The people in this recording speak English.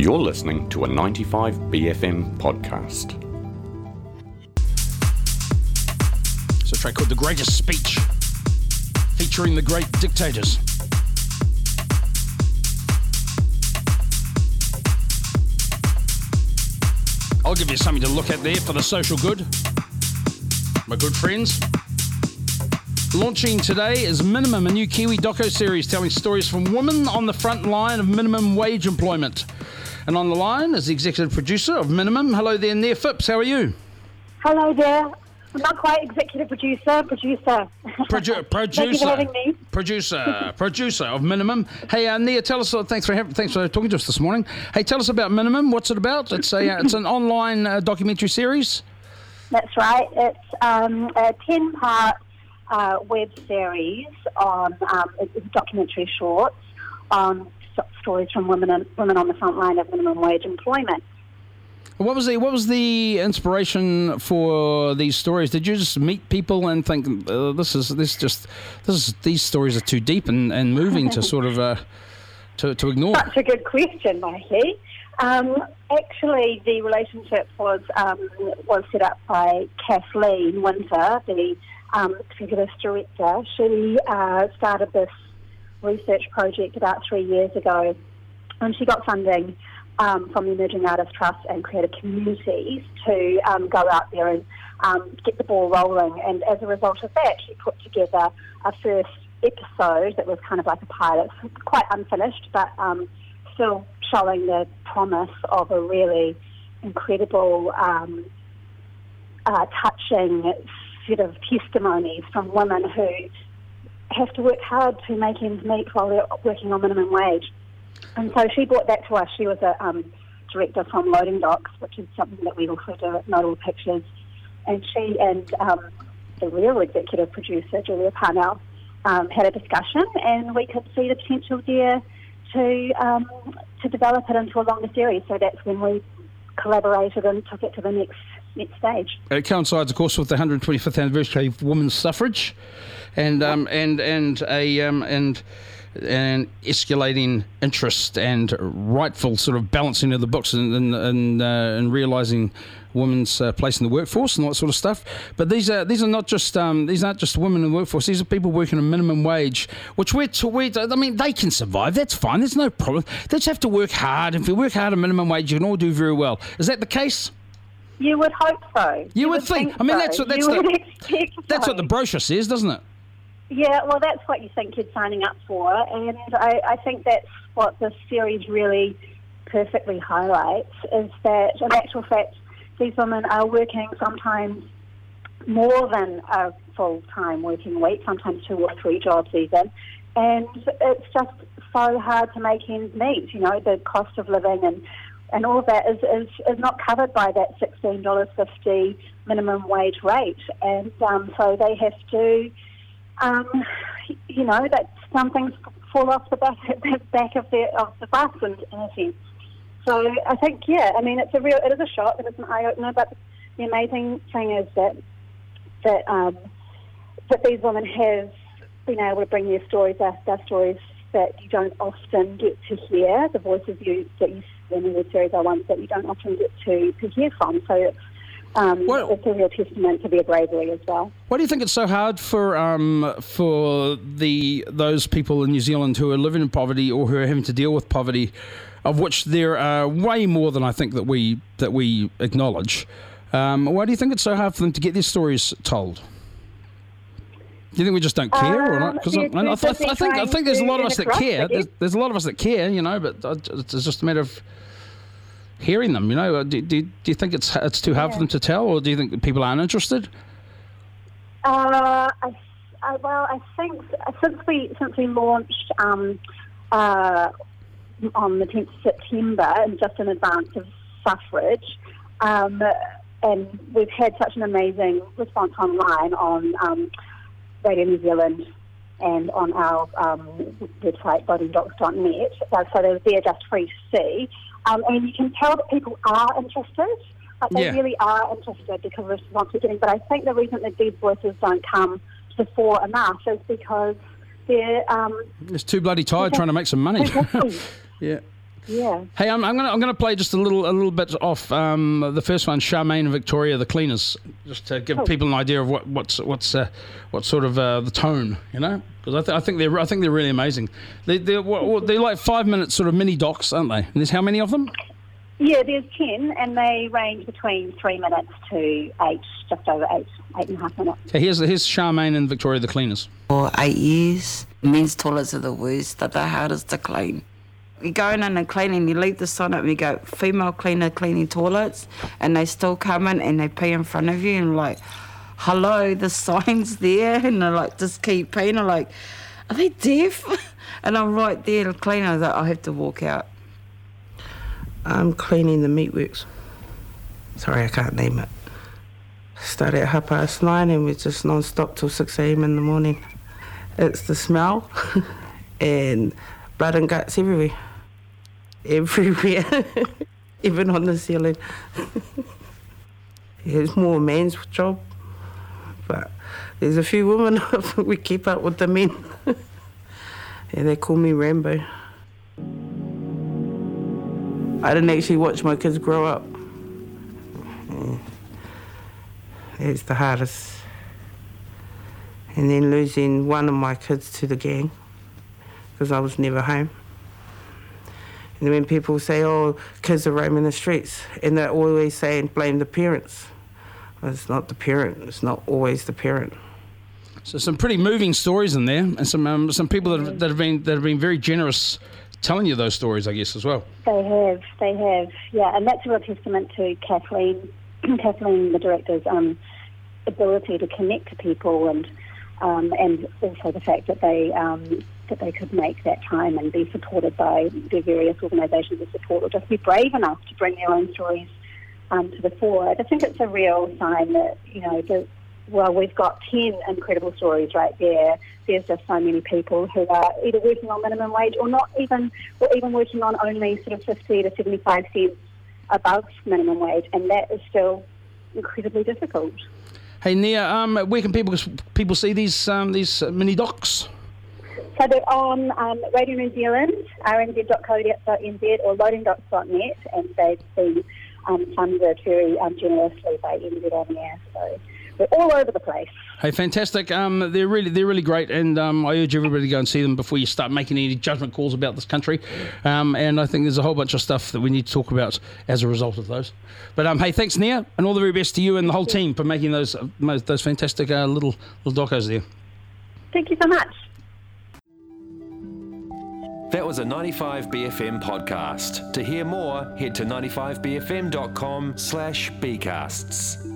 You're listening to a 95BFM podcast. It's a track called The Greatest Speech, featuring the great dictators. I'll give you something to look at there for the social good, my good friends. Launching today is Minimum, a new Kiwi doco-series telling stories from women on the front line of minimum wage employment. And on the line is the executive producer of Minimum. Hello there, Nia Phipps. How are you? Hello there. I'm not quite executive producer. Producer. Thank you for having me. Producer of Minimum. Hey, Nia, tell us. Thanks for talking to us this morning. Hey, tell us about Minimum. What's it about? It's an online documentary series. That's right. It's a 10-part web series on it's documentary shorts on stories from women on the front line of minimum wage employment. What was the inspiration for these stories? Did you just meet people and think these stories are too deep and moving to sort of to ignore? Such a good question, Mikey. Actually, the relationship was set up by Kathleen Winter, the executive director. She started this research project about 3 years ago, and she got funding from the Emerging Artists Trust and Creative Communities to go out there and get the ball rolling. And as a result of that, she put together a first episode that was kind of like a pilot, quite unfinished, but still showing the promise of a really incredible, touching set of testimonies from women who have to work hard to make ends meet while they're working on minimum wage. And so she brought that to us. She was a director from Loading Docks, which is something that we also do at Notable Pictures. And she and the real executive producer, Julia Parnell, had a discussion, and we could see the potential there to develop it into a longer series. So that's when we collaborated and took it to the next stage. It coincides, of course, with the 125th anniversary of women's suffrage, and escalating interest and rightful sort of balancing of the books and realising women's place in the workforce and all that sort of stuff. But these aren't just women in the workforce. These are people working on minimum wage, which they can survive. That's fine. There's no problem. They just have to work hard. If you work hard at minimum wage, you can all do very well. Is that the case? You would hope so. You would think. I mean, that's what the brochure says, doesn't it? Yeah, well, that's what you think you're signing up for, and I think that's what this series really perfectly highlights, is that, in actual fact, these women are working sometimes more than a full-time working week, sometimes 2 or 3 jobs even, and it's just so hard to make ends meet. You know, the cost of living and all of that is not covered by that $16.50 minimum wage rate, and so they have to... that some things fall off the back of the bus in a sense. So I think, it is a shock and it's an eye-opener, but the amazing thing is that these women have been able to bring their stories that you don't often get to hear, the voices that you see in the series are ones that you don't often get to hear from. So it's a real testament to their bravery as well. Why do you think it's so hard for those people in New Zealand who are living in poverty or who are having to deal with poverty, of which there are way more than I think that we acknowledge? Why do you think it's so hard for them to get their stories told? Do you think we just don't care or not? Because I think there's a lot of us that care. There's a lot of us that care, but it's just a matter of hearing them, Do you think it's too hard for them to tell, or do you think that people aren't interested? I think since we launched on the 10th of September, and just in advance of suffrage, and we've had such an amazing response online on Radio New Zealand and on our website, votingdocs.net. So they're there just free to see. And you can tell that people are interested. They really are interested because of the response we're getting. But I think the reason that these voices don't come to the fore enough is because they're... it's too bloody tired trying to make some money. Exactly. Yeah. Yeah. Hey, I'm gonna play just a little bit off the first one, Charmaine and Victoria, the cleaners, just to give people an idea of what's sort of the tone, you know, because I think they're really amazing. They're like 5 minute sort of mini docs, aren't they? And there's how many of them? Yeah, there's 10, and they range between 3 minutes to 8, just over 8.5 minutes. Okay, here's Charmaine and Victoria, the cleaners. For 8 years, men's toilets are the worst, they're the hardest to clean. You go in and clean and you leave the sign up and you go, female cleaner cleaning toilets, and they still come in and they pee in front of you and like, hello, the sign's there, and they like, just keep peeing. I'm like, are they deaf? And I'm right there to clean. I was like, I have to walk out. I'm cleaning the meatworks. Sorry, I can't name it. Start at 9:30 and we're just non-stop till 6 a.m. in the morning. It's the smell and blood and guts everywhere. Everywhere. Even on the ceiling. It's more a man's job. But there's a few women we keep up with the men. Yeah, they call me Rambo. I didn't actually watch my kids grow up. Yeah. It's the hardest. And then losing one of my kids to the gang, because I was never home. And when people say, oh, kids are roaming the streets, and they're always saying, blame the parents. Well, it's not the parent, it's not always the parent. So some pretty moving stories in there, and some people that have been very generous telling you those stories, I guess, as well. They have, yeah, and that's a real testament to Kathleen, the director's ability to connect to people, and also the fact that they could make that time and be supported by their various organisations of support, or just be brave enough to bring their own stories to the fore. I think it's a real sign that, you know, we've got 10 incredible stories right there. There's just so many people who are either working on minimum wage or even working on only sort of 50 to 75 cents above minimum wage, and that is still incredibly difficult. Hey Nia, where can people see these mini docs? So they're on Radio New Zealand, rnz.co.nz or loading.net, and they've been funded very generously by NZ On Air. So they're all over the place. Hey, fantastic! They're really great, and I urge everybody to go and see them before you start making any judgment calls about this country. And I think there's a whole bunch of stuff that we need to talk about as a result of those. But hey, thanks, Nia, and all the very best to you and the whole team for making those fantastic little docos there. Thank you so much. That was a 95BFM podcast. To hear more, head to 95bfm.com/bcasts.